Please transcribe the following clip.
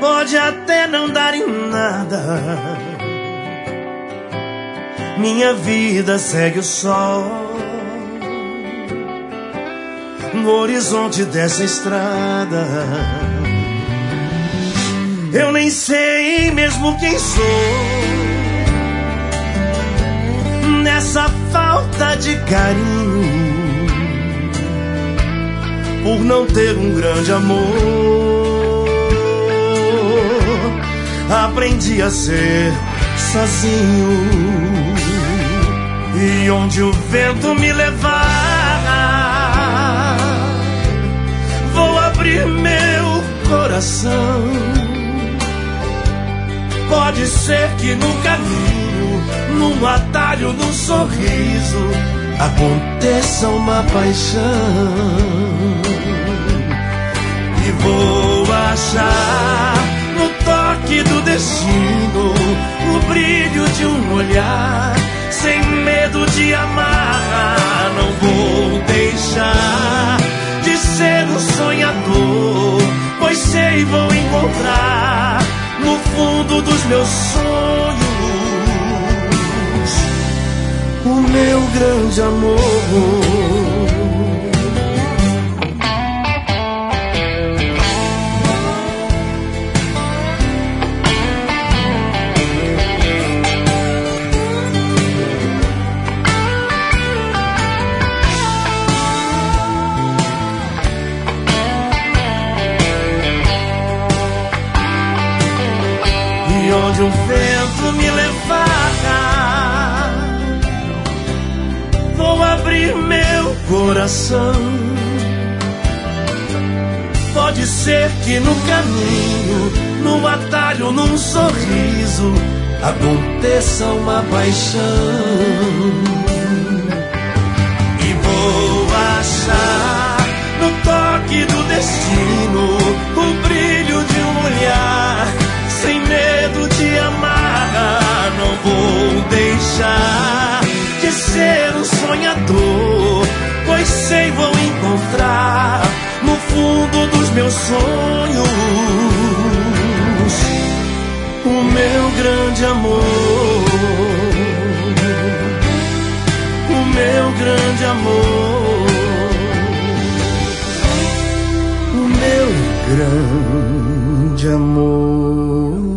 pode até não dar em nada. Minha vida segue o sol no horizonte dessa estrada. Eu nem sei mesmo quem sou nessa falta de carinho, por não ter um grande amor. Aprendi a ser sozinho, e onde o vento me levar, vou abrir meu coração. Pode ser que no caminho, num atalho, num sorriso, aconteça uma paixão, e vou achar no toque do destino o brilho de um olhar, sem medo de amar. Não vou deixar de ser um sonhador, pois sei vou encontrar no fundo dos meus sonhos o meu grande amor. E onde o vento me levar, vou abrir meu coração. Pode ser que no caminho, no atalho, num sorriso, aconteça uma paixão, e vou achar no toque do destino o brilho de um olhar, sem medo de amar. Não vou deixar de ser um sonhador, pois sei vou encontrar no fundo dos meus sonhos o meu grande amor, o meu grande amor, o meu grande amor.